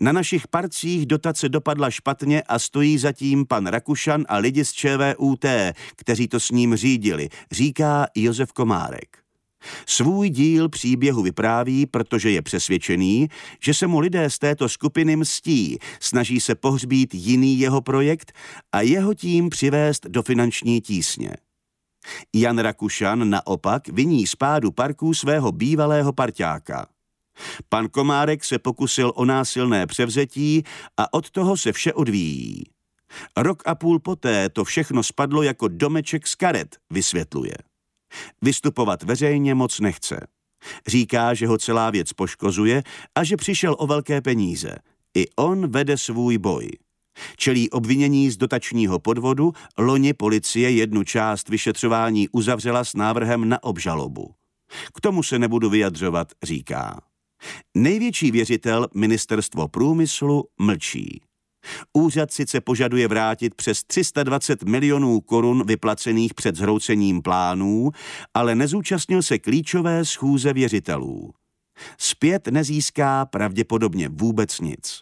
Na našich parcích dotace dopadla špatně a stojí zatím pan Rakušan a lidi z ČVUT, kteří to s ním řídili, říká Josef Komárek. Svůj díl příběhu vypráví, protože je přesvědčený, že se mu lidé z této skupiny mstí, snaží se pohřbít jiný jeho projekt a jeho tím přivést do finanční tísně. Jan Rakušan naopak viní z pádu parků svého bývalého parťáka. Pan Komárek se pokusil o násilné převzetí a od toho se vše odvíjí. Rok a půl poté to všechno spadlo jako domeček z karet, vysvětluje. Vystupovat veřejně moc nechce. Říká, že ho celá věc poškozuje a že přišel o velké peníze. I on vede svůj boj. Čelí obvinění z dotačního podvodu, loni policie jednu část vyšetřování uzavřela s návrhem na obžalobu. K tomu se nebudu vyjadřovat, říká. Největší věřitel, Ministerstvo průmyslu, mlčí. Úřad sice požaduje vrátit přes 320 milionů korun vyplacených před zhroucením plánů, ale nezúčastnil se klíčové schůze věřitelů. Zpět nezíská pravděpodobně vůbec nic.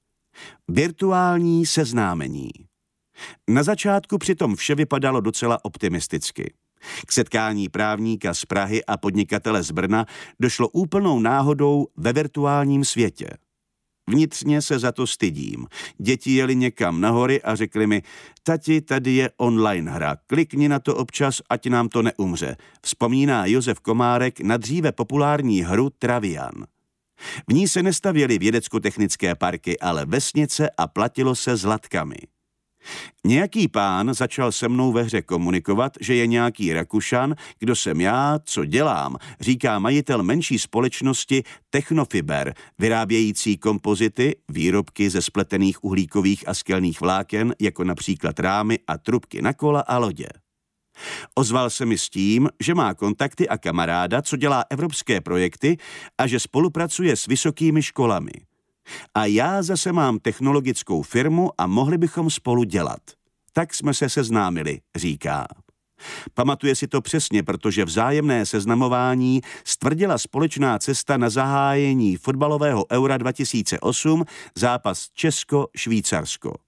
Virtuální seznámení. Na začátku přitom vše vypadalo docela optimisticky. K setkání právníka z Prahy a podnikatele z Brna došlo úplnou náhodou ve virtuálním světě. Vnitřně se za to stydím. Děti jeli někam na hory a řekli mi, tati, tady je online hra, klikni na to občas, ať nám to neumře, vzpomíná Josef Komárek na dříve populární hru Travian. V ní se nestavěly vědecko-technické parky, ale vesnice a platilo se zlatkami. Nějaký pán začal se mnou ve hře komunikovat, že je nějaký Rakušan, kdo jsem já, co dělám, říká majitel menší společnosti Technofiber, vyrábějící kompozity, výrobky ze spletených uhlíkových a skelných vláken, jako například rámy a trubky na kola a lodě. Ozval se mi s tím, že má kontakty a kamaráda, co dělá evropské projekty a že spolupracuje s vysokými školami. A já zase mám technologickou firmu a mohli bychom spolu dělat. Tak jsme se seznámili, říká. Pamatuje si to přesně, protože vzájemné seznamování stvrdila společná cesta na zahájení fotbalového Eura 2008, zápas Česko-Švýcarsko.